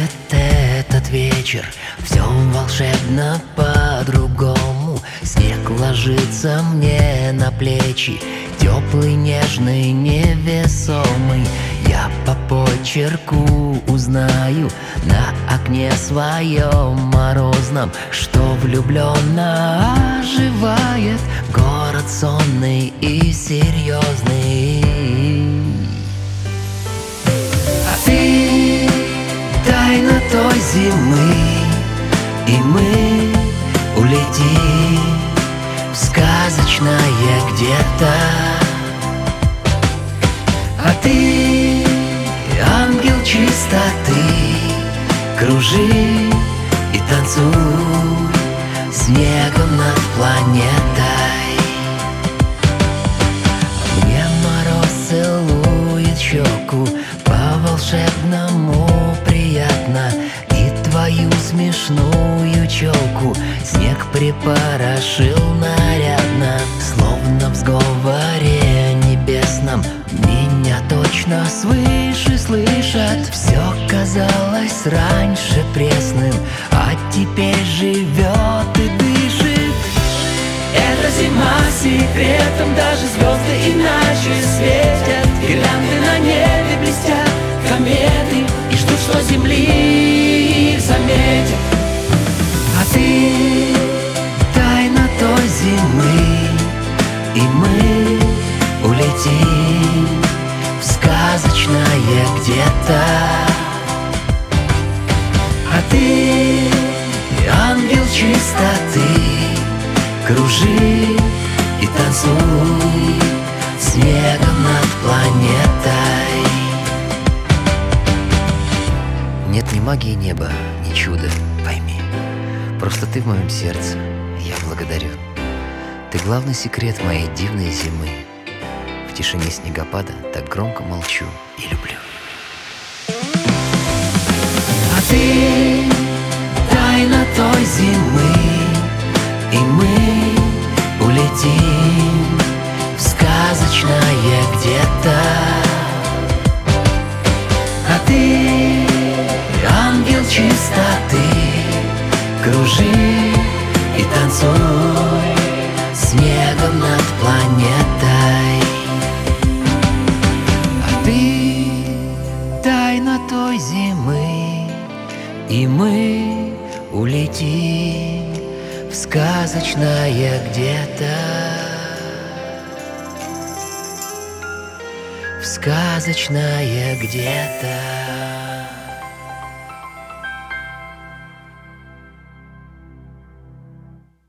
Бывает этот вечер, все волшебно по-другому. Снег ложится мне на плечи, теплый, нежный, невесомый. Я по почерку узнаю на окне своем морозном, что влюбленно оживает город сонный и серьезный. А ты тайна той зимы, и мы улетим в сказочное где-то. А ты ангел чистоты, кружи и танцуй снегом над планетой. Мне мороз целует щеку, по-волшебному приятно, и твою смешную челку снег припорошил нарядно. Словно в сговоре небесном меня точно свыше слышат. Все казалось раньше пресным, а теперь живет и дышит. Эта зима секретом, даже звезды иначе светят. Гирлянды на небе блестят, кометы, и ждут, что земли их заметят. А ты тайна той зимы, и мы улетим в сказочное где-то. А ты ангел чистоты, кружи и танцуй снегом над планетой. Нет ни магии неба, ни чуда, пойми. Просто ты в моем сердце, я благодарю. Ты главный секрет моей дивной зимы. В тишине снегопада так громко молчу и люблю. А ты тайна той зимы, и мы улетим в сказочное где-то. А ты ангел чистоты, кружи и танцуй снегом над планетой. А ты тайна той зимы, и мы улетим в сказочное где-то. В сказочное где-то.